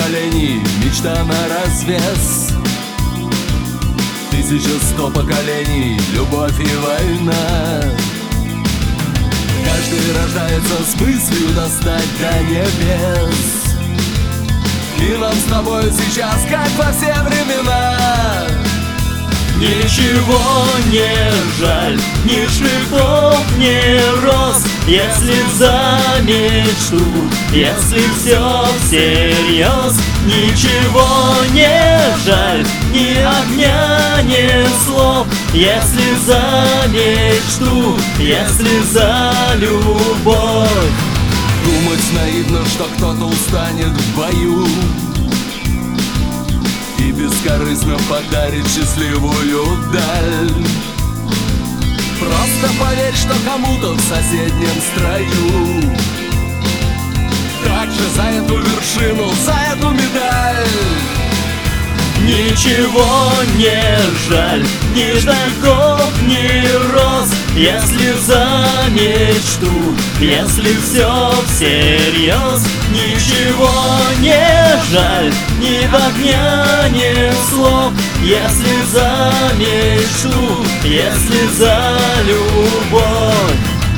поколений, мечта на развес. 1100 поколений, любовь и война. Каждый рождается с мыслью достать до небес. И нам с тобой сейчас, как во все времена. Ничего не жаль, ни шипов, ни роз, если за мечту, если все всерьез. Ничего не жаль, ни огня, ни слов, если за мечту, если за любовь. Думать наивно, что кто-то устанет в бою и бескорыстно подарит счастливую даль. Просто поверь, что кому-то в соседнем строю также за эту вершину, за эту медаль. Ничего не жаль, ни ждаков, ни роз, если за мечту, если все всерьез. Ничего не жаль, ни огня, ни слов, если за мечту, если за любовь.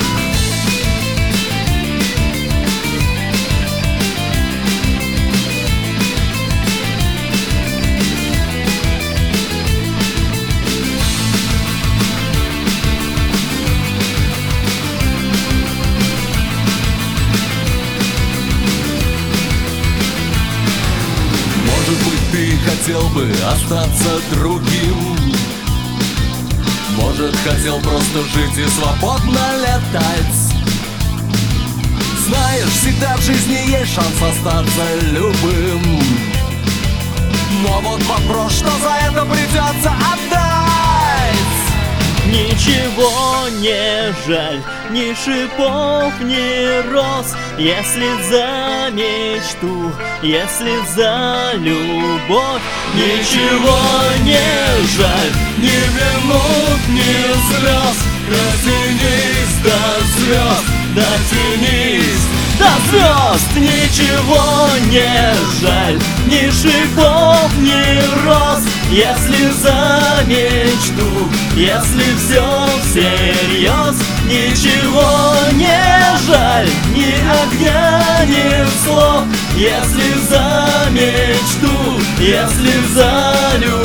Ты хотел бы остаться другим, может, хотел просто жить и свободно летать. Знаешь, всегда в жизни есть шанс остаться любым. Но вот вопрос, что за это придется отдать. Ничего не жаль, ни шипов, ни роз, если за мечту, если за любовь. Ничего не жаль, ни минут, ни слез. Дотянись до звезд, дотянись до звезд. Ничего не жаль, ни шипов, ни роз, если за мечту, если все всерьез. Ничего не жаль, ни огня, ни слов, если за мечту, если за любовь.